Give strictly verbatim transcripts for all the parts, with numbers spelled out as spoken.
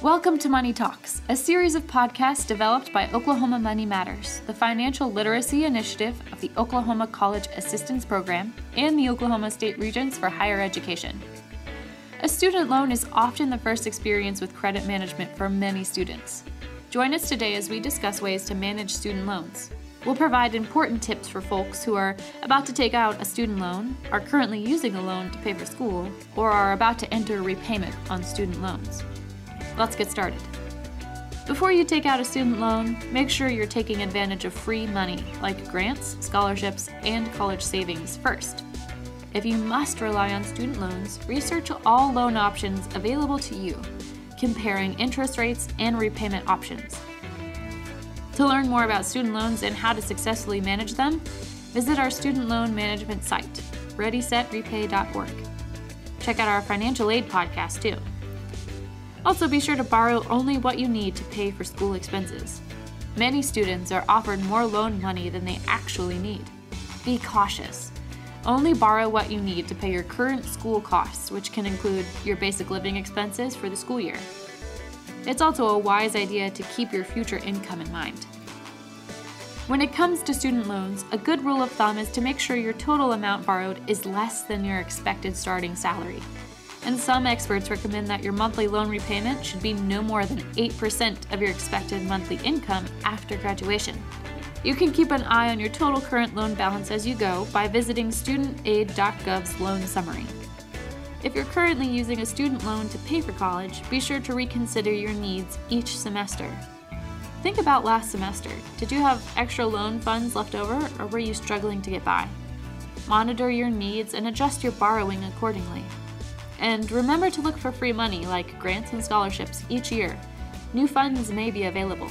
Welcome to Money Talks, a series of podcasts developed by Oklahoma Money Matters, the financial literacy initiative of the Oklahoma College Assistance Program and the Oklahoma State Regents for Higher Education. A student loan is often the first experience with credit management for many students. Join us today as we discuss ways to manage student loans. We'll provide important tips for folks who are about to take out a student loan, are currently using a loan to pay for school, or are about to enter repayment on student loans. Let's get started. Before you take out a student loan, make sure you're taking advantage of free money like grants, scholarships, and college savings first. If you must rely on student loans, research all loan options available to you, comparing interest rates and repayment options. To learn more about student loans and how to successfully manage them, visit our student loan management site, ready set repay dot org. Check out our financial aid podcast too. Also, be sure to borrow only what you need to pay for school expenses. Many students are offered more loan money than they actually need. Be cautious. Only borrow what you need to pay your current school costs, which can include your basic living expenses for the school year. It's also a wise idea to keep your future income in mind. When it comes to student loans, a good rule of thumb is to make sure your total amount borrowed is less than your expected starting salary. And some experts recommend that your monthly loan repayment should be no more than eight percent of your expected monthly income after graduation. You can keep an eye on your total current loan balance as you go by visiting student aid dot gov's loan summary. If you're currently using a student loan to pay for college, be sure to reconsider your needs each semester. Think about last semester. Did you have extra loan funds left over, or were you struggling to get by? Monitor your needs and adjust your borrowing accordingly. And remember to look for free money like grants and scholarships each year. New funds may be available.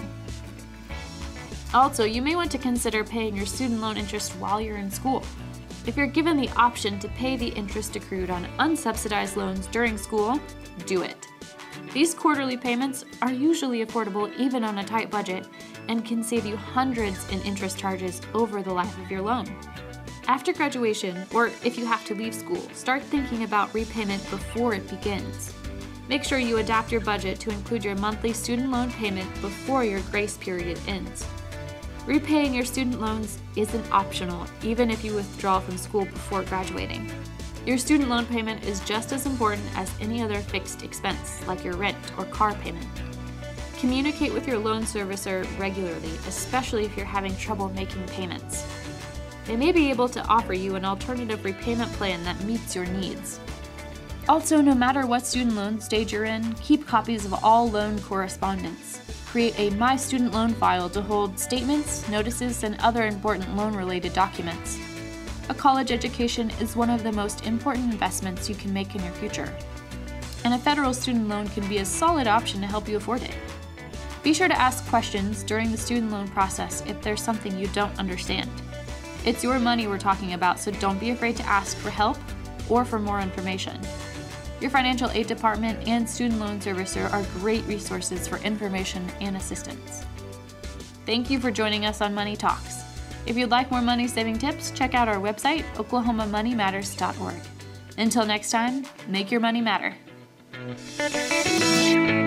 Also, you may want to consider paying your student loan interest while you're in school. If you're given the option to pay the interest accrued on unsubsidized loans during school, do it. These quarterly payments are usually affordable even on a tight budget and can save you hundreds in interest charges over the life of your loan. After graduation, or if you have to leave school, start thinking about repayment before it begins. Make sure you adapt your budget to include your monthly student loan payment before your grace period ends. Repaying your student loans isn't optional, even if you withdraw from school before graduating. Your student loan payment is just as important as any other fixed expense, like your rent or car payment. Communicate with your loan servicer regularly, especially if you're having trouble making payments. They may be able to offer you an alternative repayment plan that meets your needs. Also, no matter what student loan stage you're in, keep copies of all loan correspondence. Create a My Student Loan file to hold statements, notices, and other important loan-related documents. A college education is one of the most important investments you can make in your future, and a federal student loan can be a solid option to help you afford it. Be sure to ask questions during the student loan process if there's something you don't understand. It's your money we're talking about, so don't be afraid to ask for help or for more information. Your financial aid department and student loan servicer are great resources for information and assistance. Thank you for joining us on Money Talks. If you'd like more money-saving tips, check out our website, oklahoma money matters dot org. Until next time, make your money matter.